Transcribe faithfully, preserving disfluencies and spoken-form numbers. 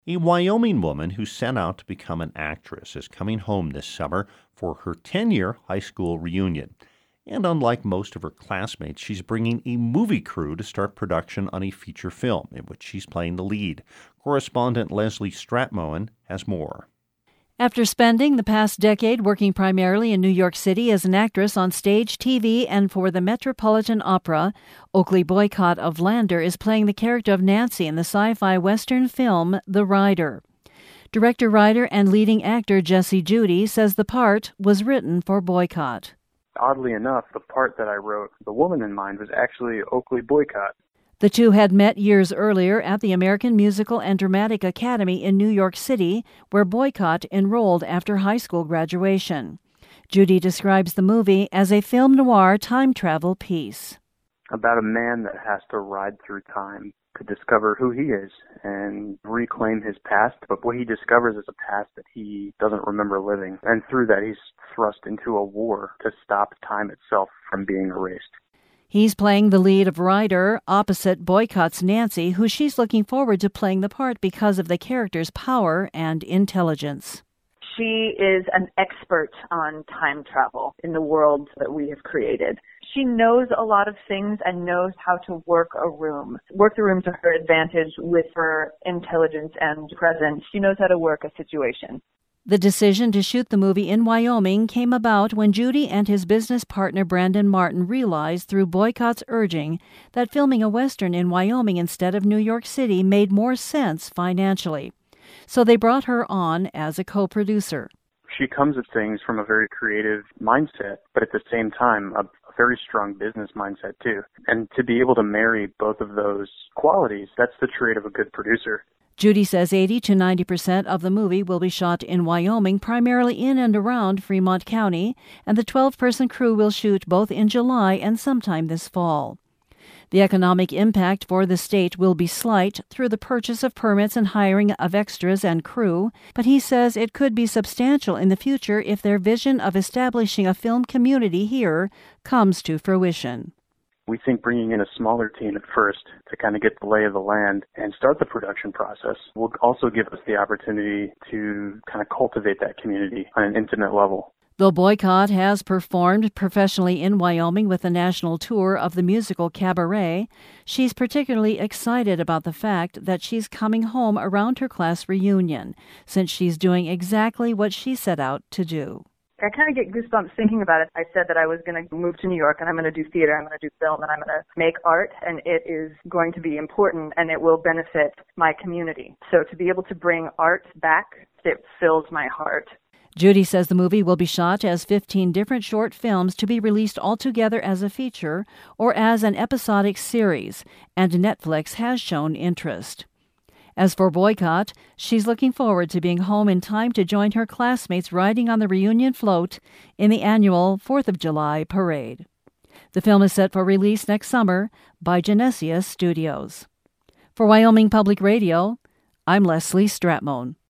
A Wyoming woman who set out to become an actress is coming home this summer for her ten-year high school reunion. And unlike most of her classmates, she's bringing a movie crew to start production on a feature film in which she's playing the lead. Correspondent Leslie Stratmoen has more. After spending the past decade working primarily in New York City as an actress on stage, T V, and for the Metropolitan Opera, Oakley Boycott of Lander is playing the character of Nancy in the sci-fi western film The Rider. Director, writer, and leading actor Jesse Judy says the part was written for Boycott. Oddly enough, the part that I wrote, the woman in mind, was actually Oakley Boycott. The two had met years earlier at the American Musical and Dramatic Academy in New York City, where Boycott enrolled after high school graduation. Judy describes the movie as a film noir time travel piece. About a man that has to ride through time to discover who he is and reclaim his past, but what he discovers is a past that he doesn't remember living. And through that, he's thrust into a war to stop time itself from being erased. He's playing the lead of Rider opposite Boycott's Nancy, who she's looking forward to playing the part because of the character's power and intelligence. She is an expert on time travel in the world that we have created. She knows a lot of things and knows how to work a room, work the room to her advantage with her intelligence and presence. She knows how to work a situation. The decision to shoot the movie in Wyoming came about when Judy and his business partner Brandon Martin realized through Boycott's urging that filming a Western in Wyoming instead of New York City made more sense financially. So they brought her on as a co-producer. She comes at things from a very creative mindset, but at the same time, a, a very strong business mindset too. And to be able to marry both of those qualities, that's the trait of a good producer. Judy says eighty to ninety percent of the movie will be shot in Wyoming, primarily in and around Fremont County, and the twelve-person crew will shoot both in July and sometime this fall. The economic impact for the state will be slight through the purchase of permits and hiring of extras and crew, but he says it could be substantial in the future if their vision of establishing a film community here comes to fruition. We think bringing in a smaller team at first to kind of get the lay of the land and start the production process will also give us the opportunity to kind of cultivate that community on an intimate level. Though Boycott has performed professionally in Wyoming with a national tour of the musical Cabaret, she's particularly excited about the fact that she's coming home around her class reunion, since she's doing exactly what she set out to do. I kind of get goosebumps thinking about it. I said that I was going to move to New York and I'm going to do theater, I'm going to do film, and I'm going to make art, and it is going to be important and it will benefit my community. So to be able to bring art back, it fills my heart. Judy says the movie will be shot as fifteen different short films to be released all together as a feature or as an episodic series, and Netflix has shown interest. As for Boycott, she's looking forward to being home in time to join her classmates riding on the reunion float in the annual fourth of July parade. The film is set for release next summer by Genesia Studios. For Wyoming Public Radio, I'm Leslie Stratmoen.